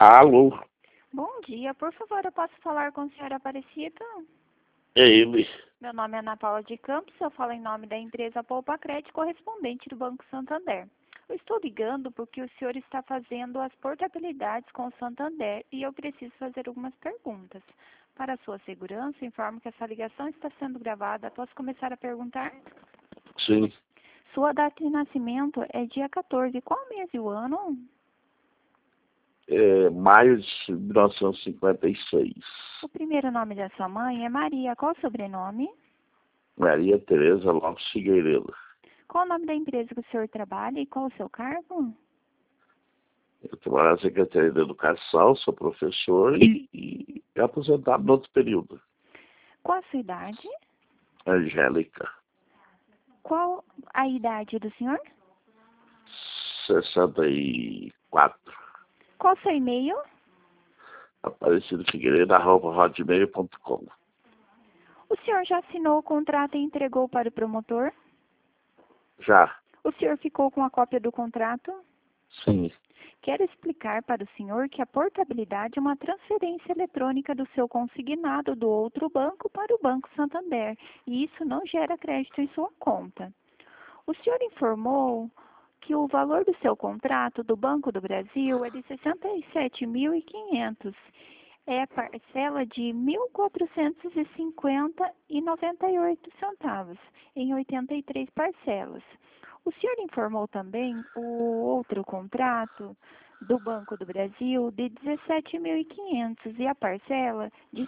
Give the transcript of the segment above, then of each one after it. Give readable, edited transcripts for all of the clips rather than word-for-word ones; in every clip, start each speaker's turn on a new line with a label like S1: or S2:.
S1: Alô,
S2: Bom dia, por favor, eu posso falar com a senhora Aparecida?
S1: é ele.
S2: Meu nome é Ana Paula de Campos, eu falo em nome da empresa Poupa Crédito, correspondente do Banco Santander. Eu estou ligando porque o senhor está fazendo as portabilidades com o Santander e eu preciso fazer algumas perguntas. Para a sua segurança, informo que essa ligação está sendo gravada. Posso começar a perguntar?
S1: Sim,
S2: Sua data de nascimento é dia 14. Qual mês e o ano?
S1: maio de 1956.
S2: O primeiro nome da sua mãe é Maria. Qual o sobrenome?
S1: Maria Tereza Lopes Figueiredo.
S2: Qual o nome da empresa que o senhor trabalha e qual o seu cargo?
S1: Eu trabalho na Secretaria de Educação, sou professor e aposentado no outro período.
S2: Qual a sua idade?
S1: Angélica,
S2: Qual a idade do senhor?
S1: 64.
S2: Qual o seu e-mail?
S1: Aparecido Figueiredo, @hotmail.com.
S2: O senhor já assinou o contrato e entregou para o promotor?
S1: Já,
S2: O senhor ficou com a cópia do contrato?
S1: sim,
S2: Quero explicar para o senhor que a portabilidade é uma transferência eletrônica do seu consignado do outro banco para o Banco Santander, e isso não gera crédito em sua conta. O senhor informou que o valor do seu contrato do Banco do Brasil é de 67.500. É a parcela de 1.450,98 em 83 parcelas. O senhor informou também o outro contrato do Banco do Brasil de 17.500 e a parcela de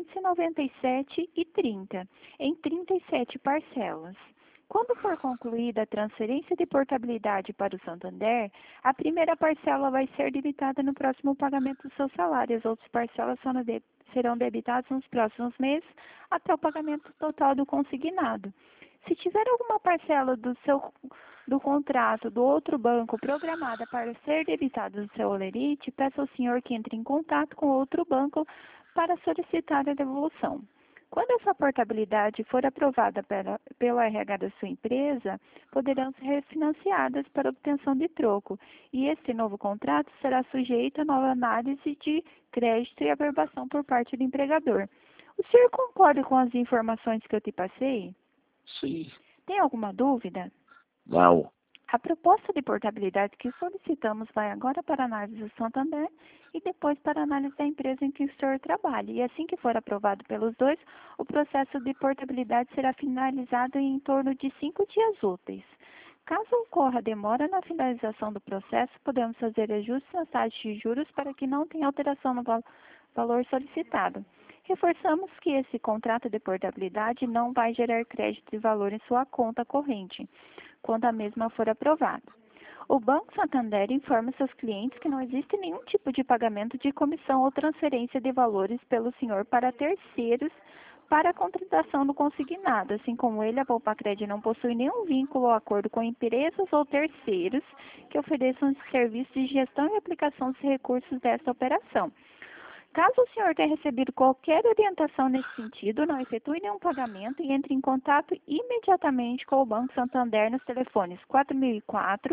S2: 797,30 em 37 parcelas. Quando for concluída a transferência de portabilidade para o Santander, a primeira parcela vai ser debitada no próximo pagamento do seu salário. As outras parcelas serão debitadas nos próximos meses até o pagamento total do consignado. Se tiver alguma parcela do contrato do outro banco programada para ser debitada do seu holerite, peça ao senhor que entre em contato com outro banco para solicitar a devolução. Quando essa portabilidade for aprovada pelo RH da sua empresa, poderão ser refinanciadas para obtenção de troco, e este novo contrato será sujeito a nova análise de crédito e averbação por parte do empregador. O senhor concorda com as informações que eu te passei?
S1: sim,
S2: Tem alguma dúvida?
S1: não,
S2: A proposta de portabilidade que solicitamos vai agora para a análise do Santander e depois para a análise da empresa em que o senhor trabalha. E assim que for aprovado pelos dois, o processo de portabilidade será finalizado em torno de 5 dias úteis. Caso ocorra demora na finalização do processo, podemos fazer ajustes nas taxas de juros para que não tenha alteração no valor solicitado. Reforçamos que esse contrato de portabilidade não vai gerar crédito de valor em sua conta corrente, quando a mesma for aprovada. O Banco Santander informa seus clientes que não existe nenhum tipo de pagamento de comissão ou transferência de valores pelo senhor para terceiros para a contratação do consignado, assim como ele, a Poupa-Crédito não possui nenhum vínculo ou acordo com empresas ou terceiros que ofereçam serviços de gestão e aplicação dos recursos desta operação. Caso o senhor tenha recebido qualquer orientação nesse sentido, não efetue nenhum pagamento e entre em contato imediatamente com o Banco Santander nos telefones 4004,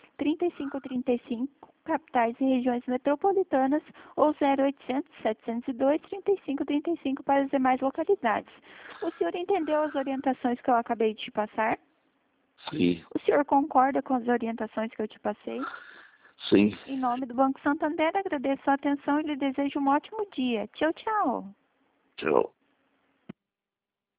S2: 3535, capitais e regiões metropolitanas, ou 0800 702 3535 para as demais localidades. O senhor entendeu as orientações que eu acabei de te passar?
S1: sim,
S2: O senhor concorda com as orientações que eu te passei?
S1: sim.
S2: Em nome do Banco Santander, agradeço a atenção e lhe desejo um ótimo dia. Tchau, tchau.
S1: Tchau.